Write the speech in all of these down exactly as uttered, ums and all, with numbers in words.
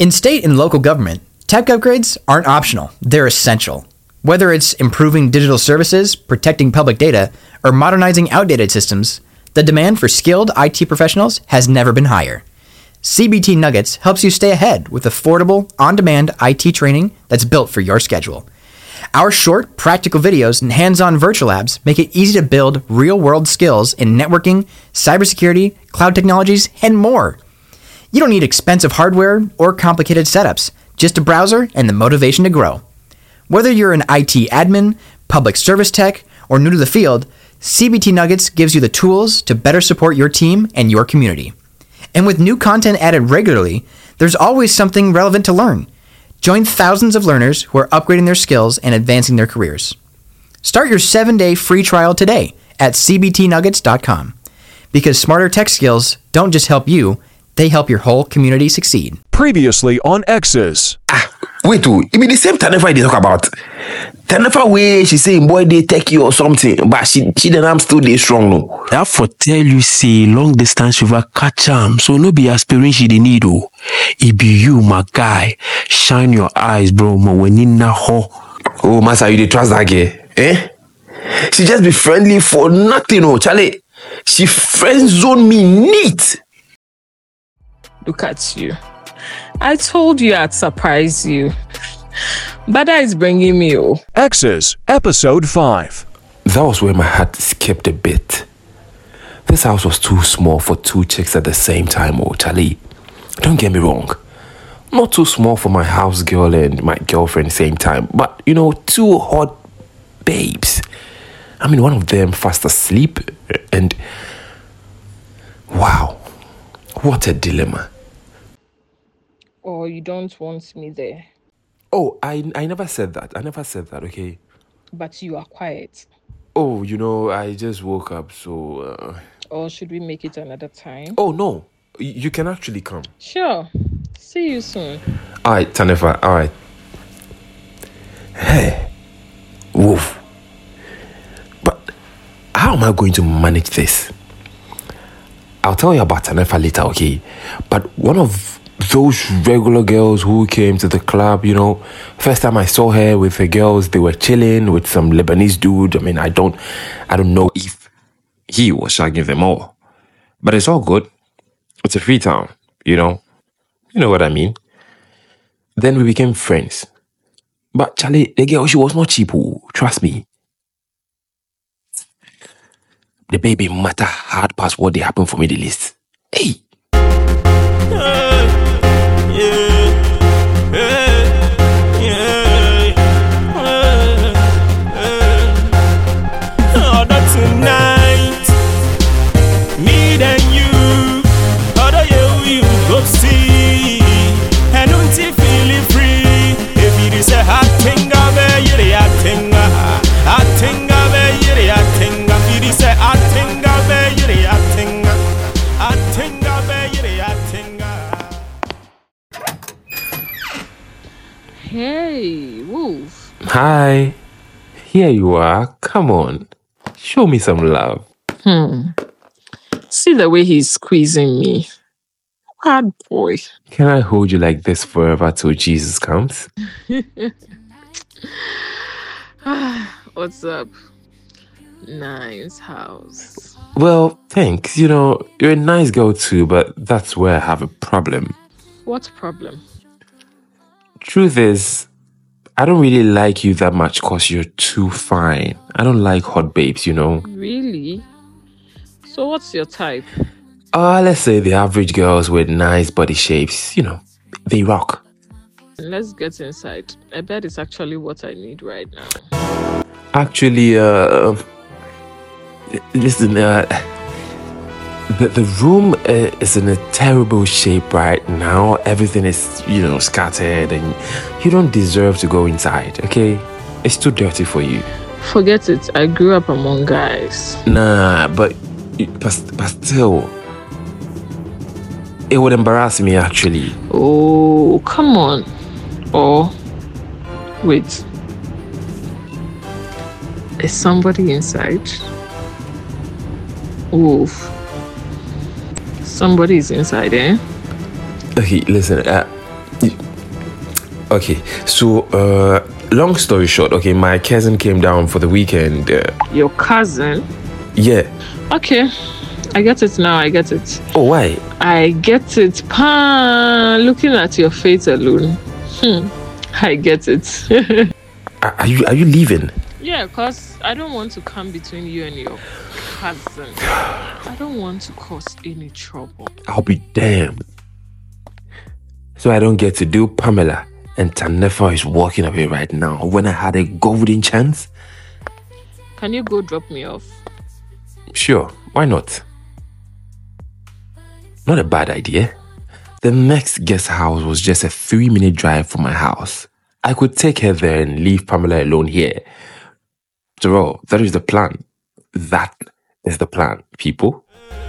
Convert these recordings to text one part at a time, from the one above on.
In state and local government, tech upgrades aren't optional, they're essential. Whether it's improving digital services, protecting public data, or modernizing outdated systems, the demand for skilled I T professionals has never been higher. C B T Nuggets helps you stay ahead with affordable, on-demand I T training that's built for your schedule. Our short, practical videos and hands-on virtual labs make it easy to build real-world skills in networking, cybersecurity, cloud technologies, and more. You don't need expensive hardware or complicated setups, just a browser and the motivation to grow. Whether you're an I T admin, public service tech, or new to the field, C B T Nuggets gives you the tools to better support your team and your community. And with new content added regularly, there's always something relevant to learn. Join thousands of learners who are upgrading their skills and advancing their careers. Start your seven-day free trial today at c b t nuggets dot com. Because smarter tech skills don't just help you, they help your whole community succeed. Previously on X's. Ah, wait, oh, it be the same Tanefa they talk about. Tanefa way she say boy they take you or something, but she she then I'm still dey strong no. That for tell you say long distance river catch am, so no be aspirin she dey need oh. It be you my guy. Shine your eyes, bro. Mo when in na ho. Oh, master, you dey trust that girl, eh? She just be friendly for nothing, oh, Charlie. She friend zone me neat. Look at you. I told you I'd surprise you. Bada is bringing me, oh. X's, episode five. That was where my heart skipped a bit. This house was too small for two chicks at the same time, oh, Charlie. Don't get me wrong. Not too small for my house girl and my girlfriend at the same time, but, you know, two hot babes. I mean, one of them fast asleep, and wow, what a dilemma. Oh, you don't want me there. Oh, I I never said that. I never said that, okay? But you are quiet. Oh, you know, I just woke up, so... Uh... Or should we make it another time? Oh, no. Y- you can actually come. Sure. See you soon. All right, Tanefa, all right. Hey. Woof. But how am I going to manage this? I'll tell you about Tanefa later, okay? But one of those regular girls who came to the club, you know, first time I saw her with the girls, they were chilling with some Lebanese dude. I mean, I don't, I don't know if he was shagging them all, but it's all good. It's a free town, you know, you know what I mean. Then we became friends, but Charlie, the girl, she was not cheap. Trust me. The baby matter hard past what they happen for me the least. Hey. Tonight, me and you, other you you go see, and don't you feel free? If it is a hot thing, I bet you a thing, hot thing, I bet you a thing. If it is a hot thing, I bet you a thing, hot thing, I bet you a thing. Hey, Wolf. Hi, here you are. Come on. Show me some love. Hmm. See the way he's squeezing me. Hard boy. Can I hold you like this forever till Jesus comes? What's up? Nice house. Well, thanks. You know, you're a nice girl too, but that's where I have a problem. What problem? Truth is, I don't really like you that much because you're too fine. I don't like hot babes, you know. Really? So what's your type? Uh, let's say the average girls with nice body shapes. You know, they rock. Let's get inside. I bet it's actually what I need right now. Actually, uh... listen, uh... The, the room uh, is in a terrible shape right now. Everything is, you know, scattered, and you don't deserve to go inside, okay? It's too dirty for you. Forget it. I grew up among guys. Nah, but, but, but still, it would embarrass me, actually. Oh, come on. Or, wait. Is somebody inside? Wolf. Somebody is inside, eh? Okay, listen, uh, Okay, so uh, long story short, okay, my cousin came down for the weekend. Uh, Your cousin? yeah. Okay. I get it now. I get it. Oh, why? I get it. Pa, looking at your face alone. Hmm. I get it. Are, are you are you leaving? Yeah, because I don't want to come between you and your cousin. I don't want to cause any trouble. I'll be damned. So I don't get to do Pamela, and Tanefa is walking away right now when I had a golden chance? Can you go drop me off? Sure, why not? Not a bad idea. The next guest house was just a three-minute drive from my house. I could take her there and leave Pamela alone here. After all, that is the plan. That is the plan, people.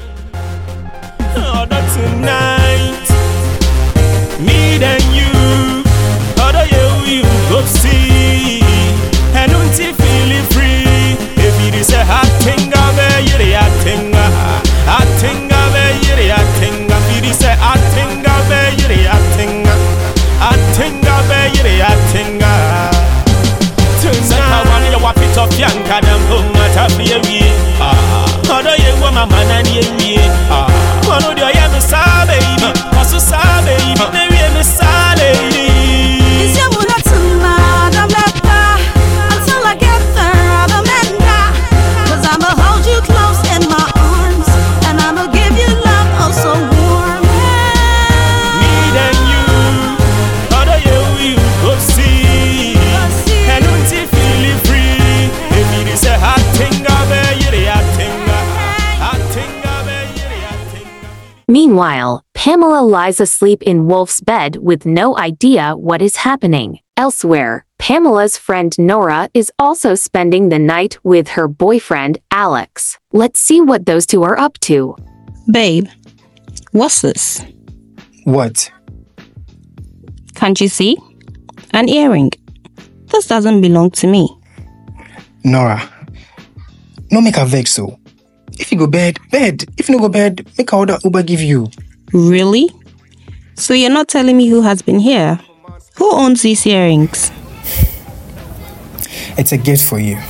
Oh, not tonight. Me and you. Other you, you go see. And don't you feel free? If it is a hot thing, I'll be your hot thing. Hot thing, I'll be your hot thing. If it is a hot thing, I'll be your hot thing. Hot thing, I'll be your hot thing. Tonight, I want you to wap it up, young Kadam, who might have me a wee. Other you, woman, man, and you, ah. One of your young baby, also sad, baby, maybe I'm a sad lady. Is your one to my until I get there, I'm a cause I'ma hold you close in my arms, and I'ma give you love, oh so warm. Me and you, other you, you go see. And don't you feel free? If it is a hot thing, I'll be your hot thing. Hot thing, I'll be your hot thing. Meanwhile, Pamela lies asleep in Wolf's bed with no idea what is happening. Elsewhere, Pamela's friend Nora is also spending the night with her boyfriend, Alex. Let's see what those two are up to. Babe, what's this? What? Can't you see? An earring. This doesn't belong to me. Nora, no make a vex so. If you go bed, bed. If you no go bed, make a order Uber give you. Really? So you're not telling me who has been here? Who owns these earrings? It's a gift for you.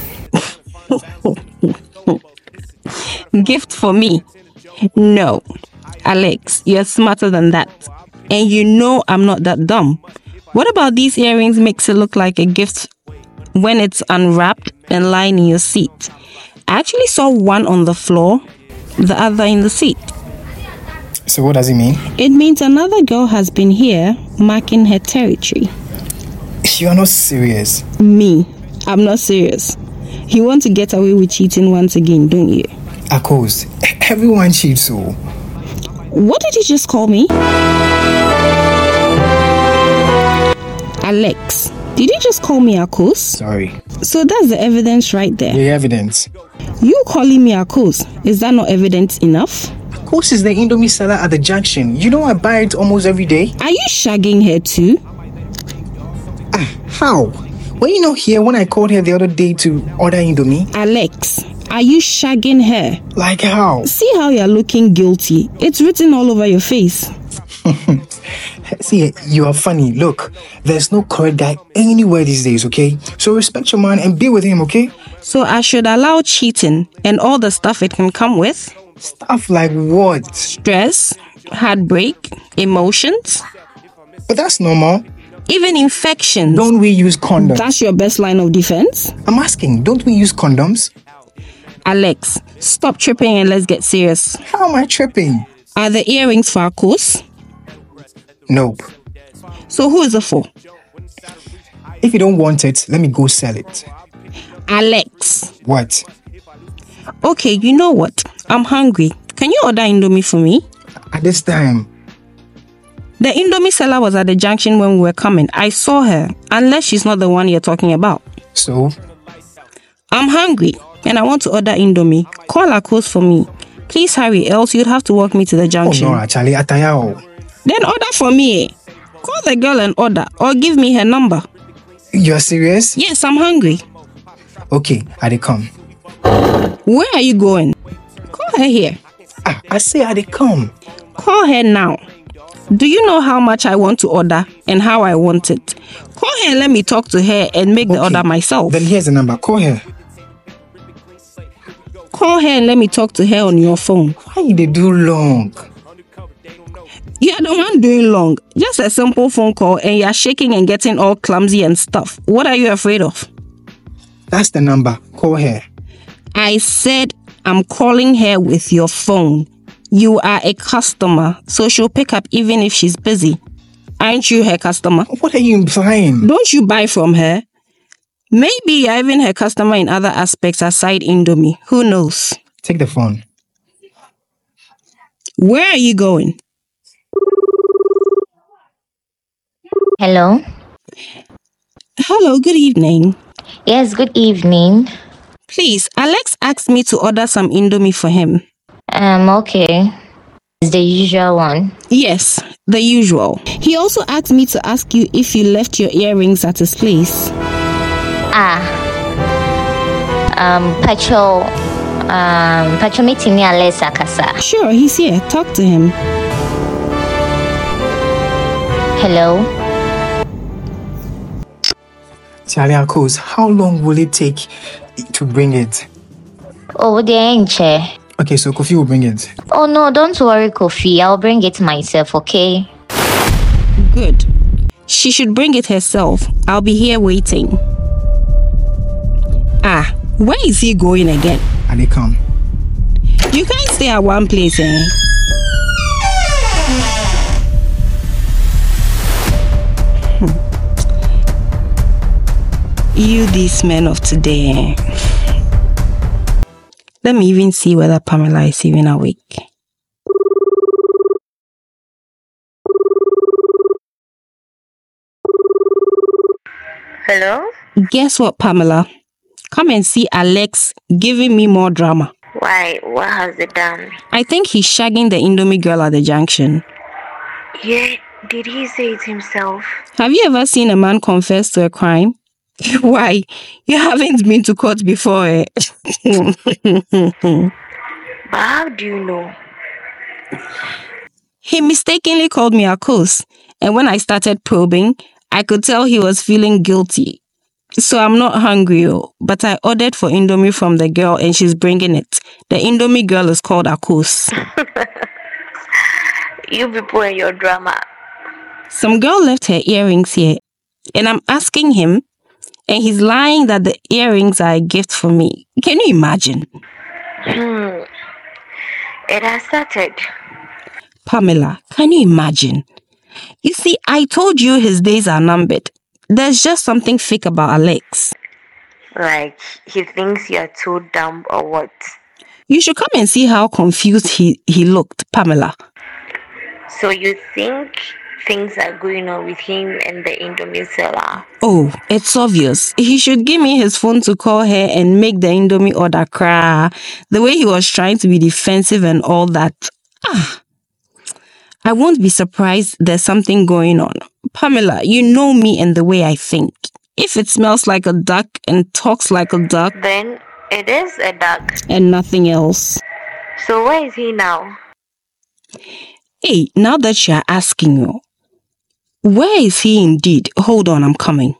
Gift for me? No. Alex, you're smarter than that. And you know I'm not that dumb. What about these earrings makes it look like a gift when it's unwrapped and lying in your seat? I actually saw one on the floor, the other in the seat. So what does it mean? It means another girl has been here marking her territory. You are not serious. Me, I'm not serious. You want to get away with cheating once again, don't you? Of course, everyone cheats so. What did you just call me? Alex, did you just call me Akos? Sorry. So that's the evidence right there. The evidence. You calling me Akos, is that not evidence enough? Akos is the Indomie seller at the junction. You know I buy it almost every day. Are you shagging her too? Ah, how? Were you not here when I called her the other day to order Indomie? Alex, are you shagging her? Like how? See how you're looking guilty. It's written all over your face. See, you are funny. Look, there's no correct guy anywhere these days, okay? So respect your man and be with him, okay? So I should allow cheating and all the stuff it can come with? Stuff like what? Stress, heartbreak, emotions. But that's normal. Even infections. Don't we use condoms? That's your best line of defense? I'm asking, don't we use condoms? Alex, stop tripping and let's get serious. How am I tripping? Are the earrings for Akos? Nope. So who is it for? If you don't want it, let me go sell it. Alex. What? Okay, you know what? I'm hungry. Can you order Indomie for me? At this time. The Indomie seller was at the junction when we were coming. I saw her, unless she's not the one you're talking about. So? I'm hungry and I want to order Indomie. Call Akos for me. Please hurry, else you'd have to walk me to the junction. Oh no, Charlie, atayao. Then order for me. Call the girl and order, or give me her number. You're serious? Yes, I'm hungry. Okay, I dey come. Where are you going? Call her here. Ah, I say I dey come. Call her now. Do you know how much I want to order and how I want it? Call her and let me talk to her and make the Okay. order myself. Then here's the number. Call her. Call her and let me talk to her on your phone. Why they do long? You're the one doing long. Just a simple phone call and you're shaking and getting all clumsy and stuff. What are you afraid of? That's the number. Call her. I said I'm calling her with your phone. You are a customer, so she'll pick up even if she's busy. Aren't you her customer? What are you implying? Don't you buy from her? Maybe you're even her customer in other aspects aside Indomie. Who knows? Take the phone. Where are you going? Hello. Hello, good evening. Yes, good evening. Please, Alex asked me to order some Indomie for him. Um, okay. It's the usual one. Yes, the usual. He also asked me to ask you if you left your earrings at his place. Ah. Um, Pacho. Um, Pacho mitini Alex akasa. Sure, he's here. Talk to him. Hello. Charlie Akos, how long will it take to bring it? Oh, the enche. Okay, so Kofi will bring it. Oh no, don't worry, Kofi. I'll bring it myself, okay? Good. She should bring it herself. I'll be here waiting. Ah, where is he going again? And they come. You can't stay at one place, eh? You, these men of today. Let me even see whether Pamela is even awake. Hello? Guess what, Pamela? Come and see Alex giving me more drama. Why? What has it done? I think he's shagging the Indomie girl at the junction. Yeah, did he say it himself? Have you ever seen a man confess to a crime? Why? You haven't been to court before, eh? But how do you know? He mistakenly called me a cuss, and when I started probing, I could tell he was feeling guilty. So I'm not hungry, oh, but I ordered for Indomie from the girl and she's bringing it. The Indomie girl is called Akos. You people and your drama. Some girl left her earrings here, and I'm asking him, and he's lying that the earrings are a gift for me. Can you imagine? Hmm. It has started. Pamela, can you imagine? You see, I told you his days are numbered. There's just something fake about Alex. Like, he thinks you're too dumb or what? You should come and see how confused he, he looked, Pamela. So you think things are going on with him and the Indomie seller? Oh, it's obvious. He should give me his phone to call her and make the Indomie order cry. The way he was trying to be defensive and all that. Ah. I won't be surprised there's something going on. Pamela, you know me and the way I think. If it smells like a duck and talks like a duck, Then it is a duck. and nothing else. So where is he now? Hey, now that you're asking you, where is he indeed? Hold on, I'm coming.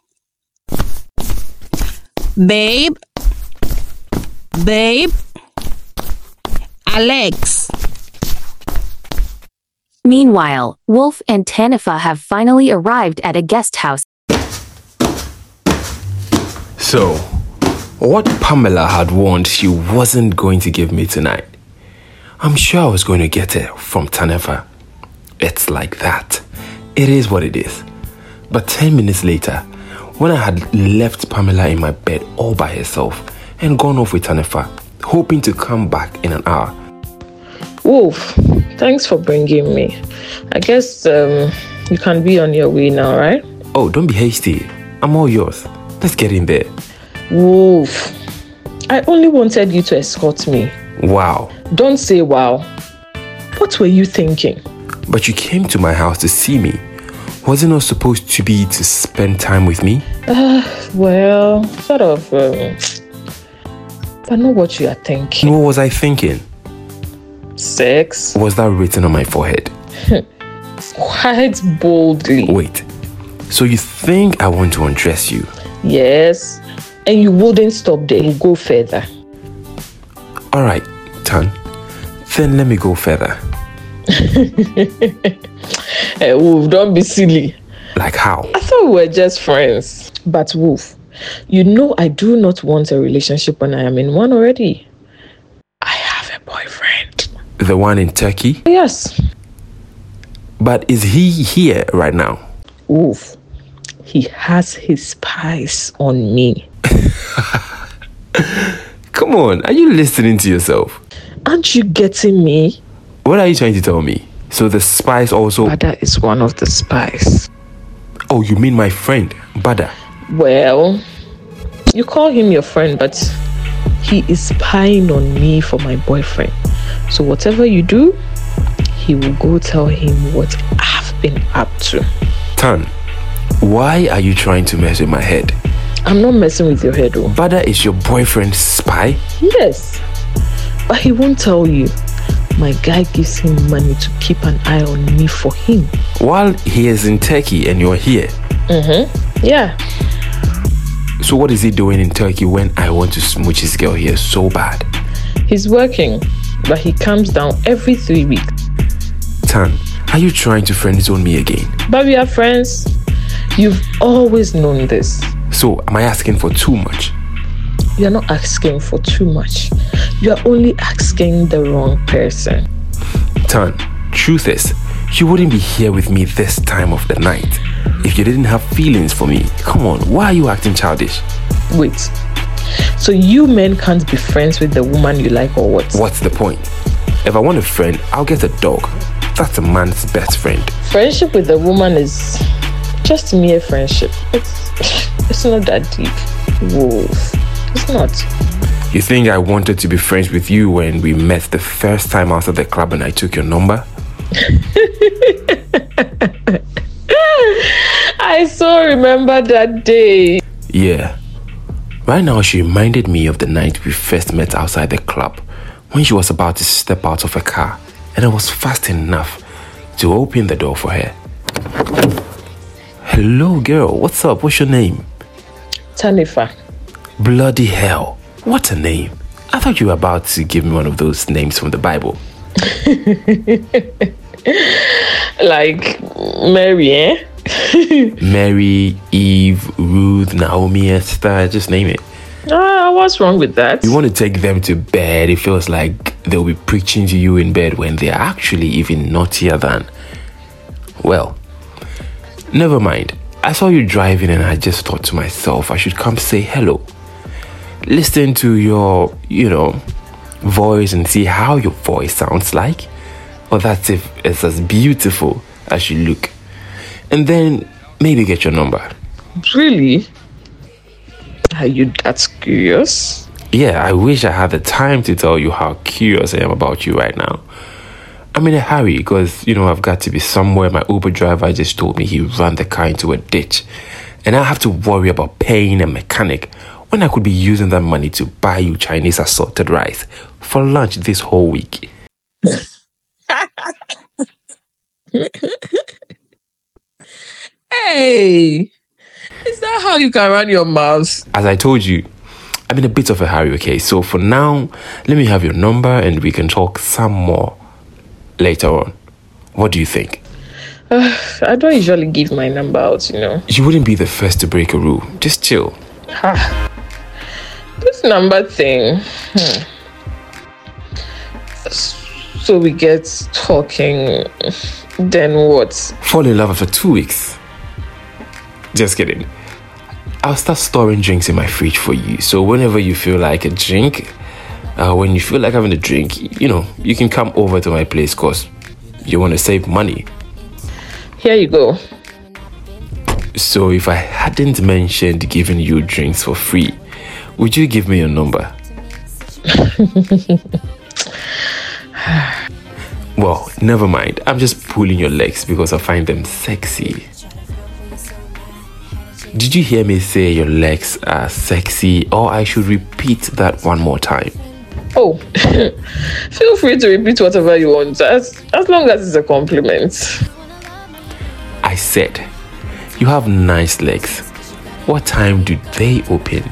Babe? Babe? Alex? Meanwhile, Wolf and Tanifa have finally arrived at a guest house. So, what Pamela had warned she wasn't going to give me tonight, I'm sure I was going to get it from Tanifa. It's like that. It is what it is. But ten minutes later, when I had left Pamela in my bed all by herself and gone off with Tanifa, hoping to come back in an hour. Wolf, thanks for bringing me. I guess um, you can be on your way now, right? Oh, don't be hasty. I'm all yours. Let's get in there. Wolf, I only wanted you to escort me. Wow. Don't say wow. What were you thinking? But you came to my house to see me. Was it not supposed to be to spend time with me? Uh, well, sort of. Um, but not what you are thinking. What was I thinking? Sex. Was that written on my forehead? quite boldly. Wait, so you think I want to undress you? Yes, and you wouldn't stop there. You go further. All right, Tan. Then let me go further. Hey, Wolf, don't be silly. Like how? I thought we were just friends. But Wolf, you know I do not want a relationship when I am in one already. I have a boyfriend. The one in Turkey? Yes. But is he here right now? Wolf, he has his spies on me. Come on, are you listening to yourself? Aren't you getting me? What are you trying to tell me? So the spies also... Bada is one of the spies. Oh, you mean my friend, Bada? Well, you call him your friend, but he is spying on me for my boyfriend. So whatever you do, he will go tell him what I've been up to. Tan, why are you trying to mess with my head? I'm not messing with your head, though. Bada is your boyfriend's spy? Yes, but he won't tell you. My guy gives him money to keep an eye on me for him. While he is in Turkey and you're here? Mm-hmm. Yeah. So what is he doing in Turkey when I want to smooch his girl here so bad? He's working, but he comes down every three weeks. Tan, are you trying to friend zone me again? But we are friends. You've always known this. So, am I asking for too much? You're not asking for too much. You're only asking the wrong person. Tan, truth is, you wouldn't be here with me this time of the night if you didn't have feelings for me. Come on, why are you acting childish? Wait, so you men can't be friends with the woman you like or what? What's the point? If I want a friend, I'll get a dog. That's a man's best friend. Friendship with a woman is just mere friendship. It's, it's not that deep. Wolf. It's not. You think I wanted to be friends with you when we met the first time out of the club and I took your number? I so remember that day. Yeah. Right now she reminded me of the night we first met outside the club when she was about to step out of her car and I was fast enough to open the door for her. Hello girl, what's up? What's your name? Tanifa. Bloody hell. What a name. I thought you were about to give me one of those names from the Bible. Like Mary, eh? Mary, Eve, Ruth, Naomi, Esther, just name it. Ah, uh, what's wrong with that? You want to take them to bed, it feels like they'll be preaching to you in bed when they're actually even naughtier than... Well, never mind. I saw you driving and I just thought to myself I should come say hello. Listen to your, you know, voice and see how your voice sounds like. Or that's if it's as beautiful as you look. And then maybe get your number. Really? Are you that curious? Yeah, I wish I had the time to tell you how curious I am about you right now. I'm in a hurry because, you know, I've got to be somewhere. My Uber driver just told me he ran the car into a ditch. And I have to worry about paying a mechanic when I could be using that money to buy you Chinese assorted rice for lunch this whole week. Hey, is that how you can run your mouth? As I told you, I'm in a bit of a hurry, okay? So for now, let me have your number and we can talk some more later on. What do you think? Uh, I don't usually give my number out, you know. You wouldn't be the first to break a rule. Just chill. Ha. This number thing. Hmm. So we get talking, then what? Fall in love after two weeks. Just kidding. I'll start storing drinks in my fridge for you. So whenever you feel like a drink, uh, when you feel like having a drink, you know, you can come over to my place because you want to save money. Here you go. So if I hadn't mentioned giving you drinks for free, would you give me your number? Well, never mind. I'm just pulling your legs because I find them sexy. Did you hear me say your legs are sexy, or I should repeat that one more time? Oh, feel free to repeat whatever you want, as, as long as it's a compliment. I said, you have nice legs. What time do they open?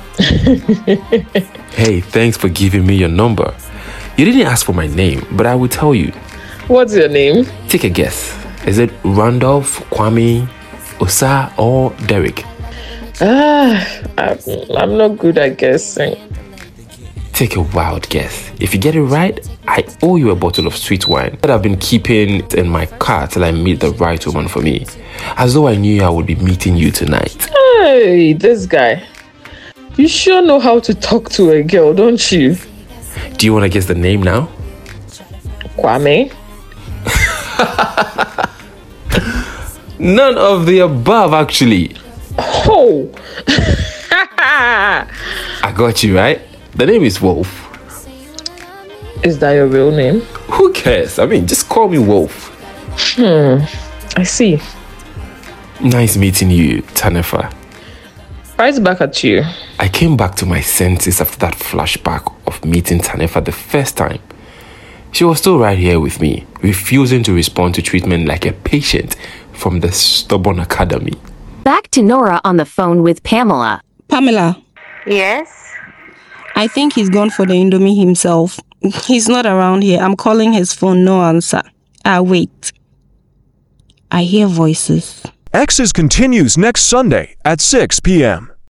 Hey, thanks for giving me your number. You didn't ask for my name, but I will tell you. What's your name? Take a guess. Is it Randolph, Kwame, Osa, or Derek? Ah, I'm, I'm not good at guessing. Take a wild guess. If you get it right, I owe you a bottle of sweet wine that I've been keeping in my car till I meet the right woman for me. As though I knew I would be meeting you tonight. Hey, this guy. You sure know how to talk to a girl, don't you? Do you want to guess the name now? Kwame? None of the above, actually. Oh! I got you, right? The name is Wolf. Is that your real name? Who cares? I mean, just call me Wolf. Hmm, I see. Nice meeting you, Tanefa. Right back at you. I came back to my senses after that flashback of meeting Tanefa the first time. She was still right here with me, refusing to respond to treatment like a patient from the stubborn academy. Back to Nora on the phone with Pamela. Pamela. Yes? I think he's gone for the Indomie himself. He's not around here. I'm calling his phone, no answer. Ah, wait. I hear voices. Exes continues next Sunday at six p.m.